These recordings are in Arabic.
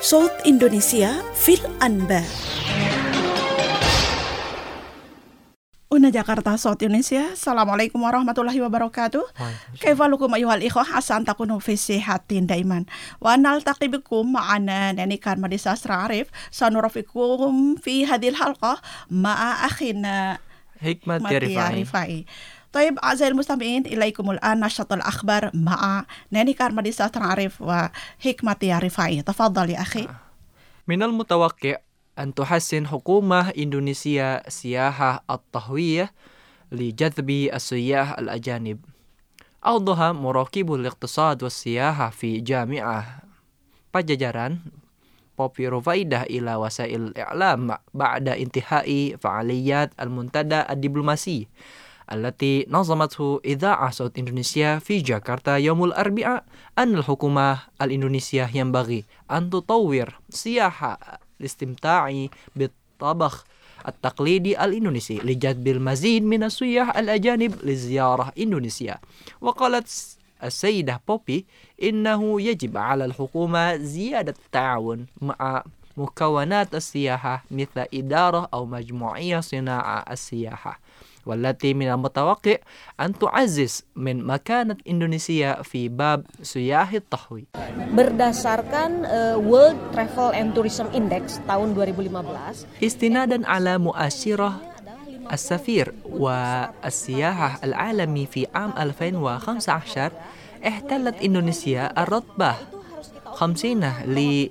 صوت إندونيسيا في الأنباء. Una Jakarta South Indonesia. Assalamualaikum warahmatullahi wabarakatuh. كيف لكم أيها الإخوة؟ عسى أن تكونوا في صحة دائما ونلتقي بكم معنا ناني كارما ديساستر عارف. سنرافقكم في هذه الحلقة مع أخينا حكمة رفاعي. طيب أعزائي المستمعين، إليكم الآن نشرة الأخبار مع ناني كارما ديساستر عارف وحكمة رفاعي. تفضل يا أخي. من المتوقع أن تحسن حكومة إندونيسيا سياحة الطهوية لجذب السياح الأجانب. أوضح مراقب الاقتصاد والسياحة في جامعة Pajajaran Poppy Rufaidah إلى وسائل الإعلام بعد انتهاء فعاليات المنتدى الدبلوماسي التي نظمته إذاعة صوت إندونيسيا في جاكرتا يوم الأربعاء أن الحكومة الإندونيسية ينبغي أن تطور سياحة الاستمتاع بالطبخ التقليدي الإندونيسي لجذب المزيد من السياح الأجانب لزيارة إندونيسيا. وقالت السيدة بوبي إنه يجب على الحكومة زيادة التعاون مع مكونات السياحة مثل إدارة أو مجموعية صناعة السياحة، والتي من المتوقع أن تعزز من مكانة إندونيسيا في باب سياح الطهوي. Berdasarkan World Travel and Tourism Index tahun 2015, استنادا على مؤشر السفير والسياحة العالمي في عام 2015، احتلت إندونيسيا الرتبة 50 ل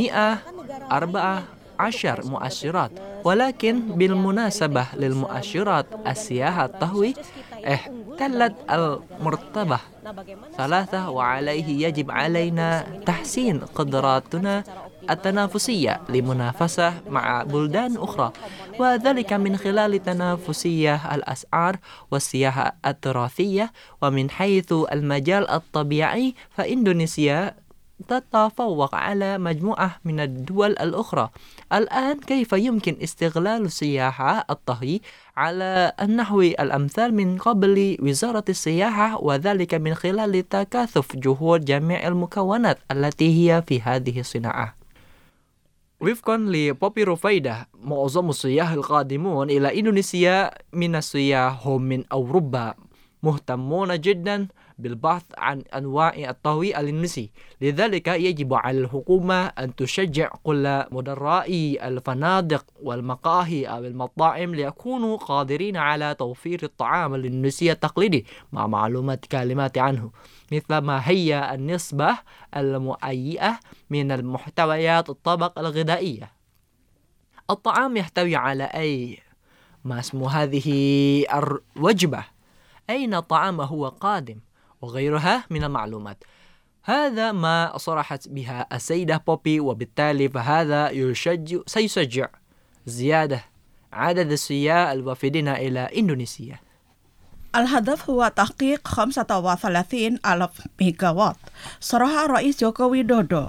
114 مؤشرات. ولكن بالمناسبة للمؤشرات السياحة الطهوي احتلت المرتبة 3، وعليه يجب علينا تحسين قدراتنا التنافسية لمنافسة مع بلدان أخرى، وذلك من خلال تنافسية الأسعار والسياحة التراثية. ومن حيث المجال الطبيعي فإندونيسيا تتفوق على مجموعة من الدول الأخرى. الآن كيف يمكن استغلال السياحة الطهي على النحو الأمثال من قبل وزارة السياحة، وذلك من خلال تكاثف جهود جميع المكونات التي هي في هذه الصناعة. وفقا لبوبي رفايدة، معظم السياح القادمون إلى إندونيسيا من السياح هم من أوروبا، مهتمون جدا بالبحث عن أنواع الطهي الإندونيسي. لذلك يجب على الحكومة أن تشجع كل مدراء الفنادق والمقاهي أو المطاعم ليكونوا قادرين على توفير الطعام الإندونيسي التقليدي مع معلومات كلمات عنه، مثل ما هي النسبة المؤيئة من المحتويات الطبق الغذائية. الطعام يحتوي على ما اسم هذه الوجبة، أين الطعام هو قادم، وغيرها من المعلومات. هذا ما صرحت بها السيدة بوبي، وبالتالي فهذا سيشجع زيادة عدد السياح الوافدين إلى إندونيسيا. الهدف هو تحقيق 35,000 ميجاوات. صرح الرئيس جوكوي دودو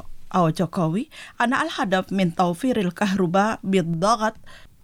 أن الهدف من توفير الكهرباء بالضغط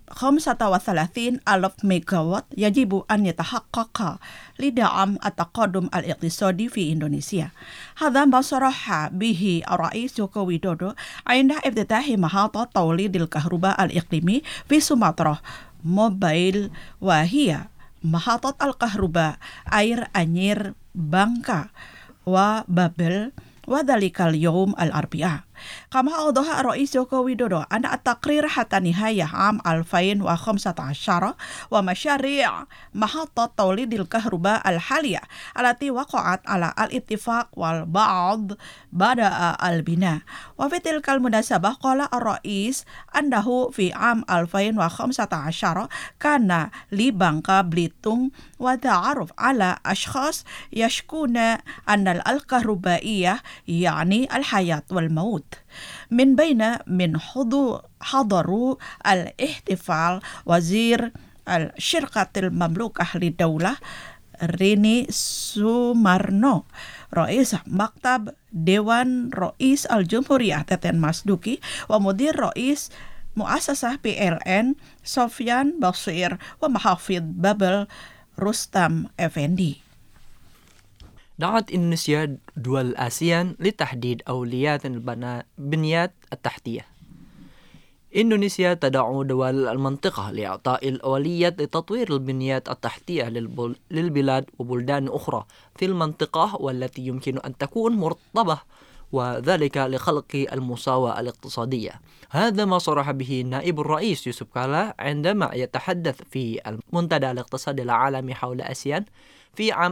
35,000 ميجاوات يجب أن يتحقق لدعم التقدم الاقتصادي في إندونيسيا. هذا ما صرح به الرئيس جوكو ويدودو عند افتتاح محطة توليد الكهرباء الإقليمي في سومطرة موبايل، وهي محطة الكهرباء أير أنير بانكا وبابل، وذلك اليوم الأربعاء. كما أوضح الرئيس جوكو ويدودو أن التقرير حتى نهاية عام 2015 ومشاريع محطة توليد الكهرباء الحالية التي وقعت على الاتفاق والبعض بدأ البناء. وفي تلك المناسبة قال الرئيس أنه في عام 2015 كان لبنك بليتونغ وتعرف على أشخاص يشكون أن الكهربائية يعني الحياة والموت. من بين من حضروا الاحتفال وزير الشركة المملوكة للدولة ريني سومارنو، رئيس مكتب ديوان رئيس الجمهورية تeten Masduki، ومدير رئيس مؤسسة PLN سفيان بصير، ومحافظ بابل رستم أفندي. دعت إندونيسيا دول آسيان لتحديد أولويات البنيات التحتية. إندونيسيا تدعو دول المنطقة لإعطاء الأولوية لتطوير البنيات التحتية للبلاد وبلدان أخرى في المنطقة والتي يمكن أن تكون مرتبطة، وذلك لخلق المساواة الاقتصادية. هذا ما صرح به نائب الرئيس يوسف كالا عندما يتحدث في المنتدى الاقتصادي العالمي حول آسيان في عام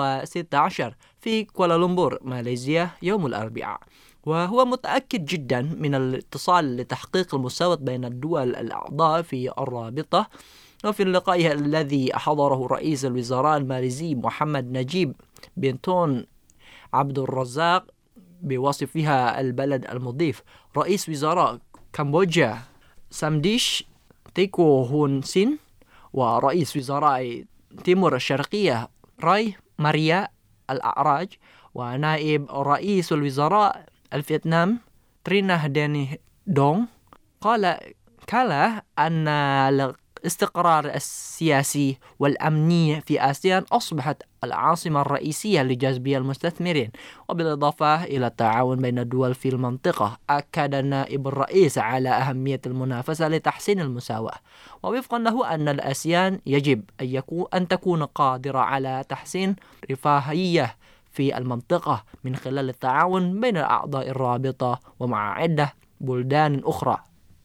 2016 في كوالالمبور ماليزيا يوم الأربعاء. وهو متأكد جدا من الاتصال لتحقيق المساواة بين الدول الأعضاء في الرابطة. وفي اللقاء الذي حضره رئيس الوزراء الماليزي محمد نجيب بنتون عبد الرزاق بوصفها البلد المضيف، رئيس وزراء كمبوديا سامديش تيكو هون سين ورئيس وزراء تيمور الشرقية راي ماريا الأعراج ونائب رئيس الوزراء الفيتنام ترينا ديني دونغ، قال كالا أن الاستقرار السياسي والأمني في آسيان أصبحت العاصمة الرئيسية لجذب المستثمرين. وبالإضافة إلى التعاون بين الدول في المنطقة، أكد نائب الرئيس على أهمية المنافسة لتحسين المساواة، ووفقا له أن الآسيان يجب أن تكون قادرة على تحسين رفاهية في المنطقة من خلال التعاون بين أعضاء الرابطة ومع عدة بلدان أخرى.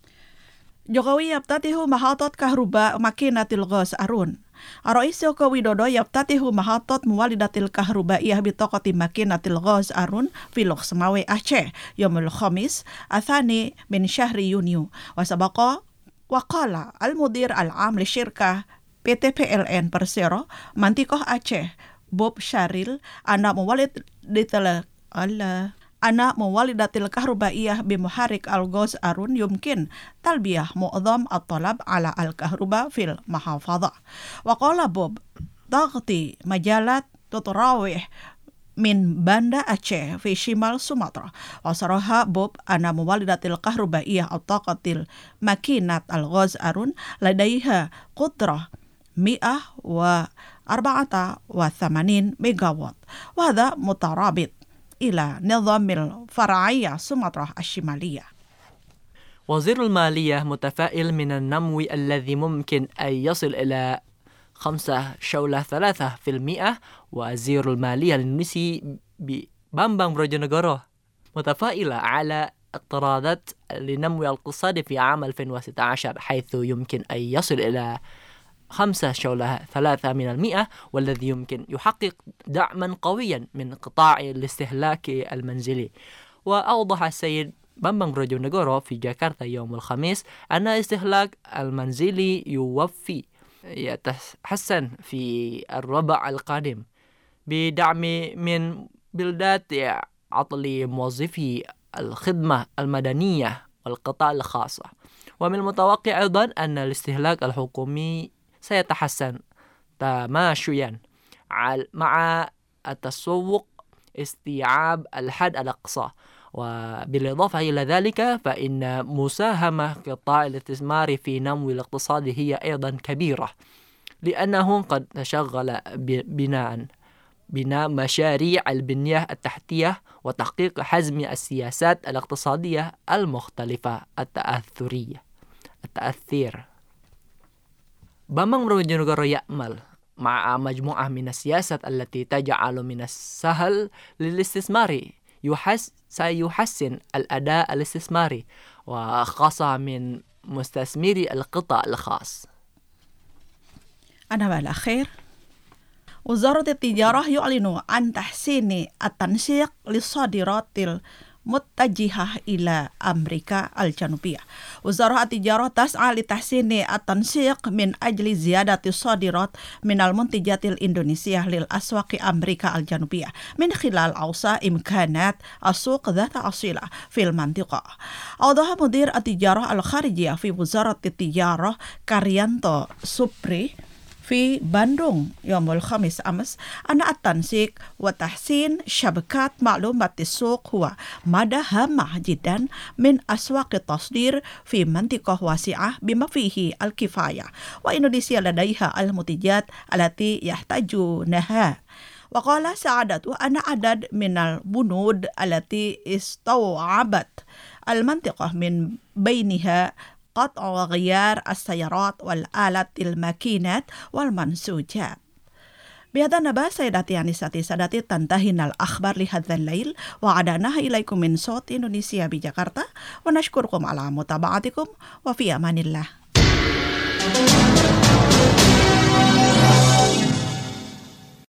Jokowi yaftatihu mahatot kahruba makinatil ghaz arun. Rais Joko Widodo yaftatihu mahatot muwalidatil kahrubaiyah bitaqati makinatil ghaz arun fi Loksmawe Aceh yaumul khamis athani min syahri Yuniu. Wasabaqa waqala al-mudir al-am li syirkah PT PLN Persero Mantiqah Aceh Bob Syaril anak muwalidatil kahrubaiyah bimuharik al-ghaz arun yumkin talbiyah mu'adham at-talab ala al-kahruba fil mahafadhah. Wa qala Bob taghti majalat tutrawih min Banda Aceh fi Shimal Sumatra. Wa saraha Bob ana muwalidatil kahrubaiyah at-taqatil makinat al-ghaz arun ladaiha qudrah 184 megawatt. Wa hadha mutarabit إلى نظام الفرعية سومطرة الشمالية. وزير المالية متفائل من النمو الذي ممكن أن يصل إلى 5.3%. وزير المالية الإندونيسي بامبang Brojonegoro متفائلة على اقتراضات لنمو الاقتصاد في عام 2016 حيث يمكن أن يصل إلى 5.3%، والذي يمكن يحقق دعما قويا من قطاع الاستهلاك المنزلي. وأوضح السيد بامبang Brojonegoro في جاكرتا يوم الخميس أن الاستهلاك المنزلي يتحسن في الربع القادم بدعم من بلدات عطل موظفي الخدمة المدنية والقطاع الخاص. ومن المتوقع أيضا أن الاستهلاك الحكومي سيتحسن تماشيا مع التسوق استيعاب الحد الأقصى. وبالإضافة إلى ذلك فإن مساهمة قطاع الاستثمار في نمو الاقتصاد هي أيضا كبيرة، لأنه قد تشغل بناء مشاريع البنية التحتية وتحقيق حزم السياسات الاقتصادية المختلفة التأثير. بامبang Brojonegoro يأمل مع مجموعة من السياسات التي تجعل من السهل للاستثمار سيحسن الأداء الاستثماري وخاصة من مستثمري القطاع الخاص. أنا بالأخير وزارة التجارة يعلن عن تحسين التنسيق للصادرات متجهة إلى أمريكا الجنوبية. وزارة التجارة تسعى لتحسين التنسيق من أجل زيادة الصادرات من المنتجات الإندونيسية للأسواق أمريكا الجنوبية من خلال أوسع إمكانات السوق ذات أصيلة في المنطقة. أوضح مدير التجارة الخارجية في وزارة التجارة كاريانتو سوبري في باندونغ يوم الخميس أمس أن التنسيق وتحسين شبكات معلومات السوق هو مادة هامة جدا من أسواق التصدير في منطقة واسعة بما فيه الكفاية، وإندونيسيا لديها المنتجات التي يحتاجونها. وقال سعادة أن عدد من البنود التي استوعبت المنطقة من بينها قطع وغيار السيارات والآلات الماكينات والمنسوجات. بهذا النبأ سيداتي أنساتي سادتي تنتهينا الأخبار لهذا الليل وعدناها إليكم من صوت إندونيسيا بجاkarta ونشكركم على متابعتكم وفي أمان الله.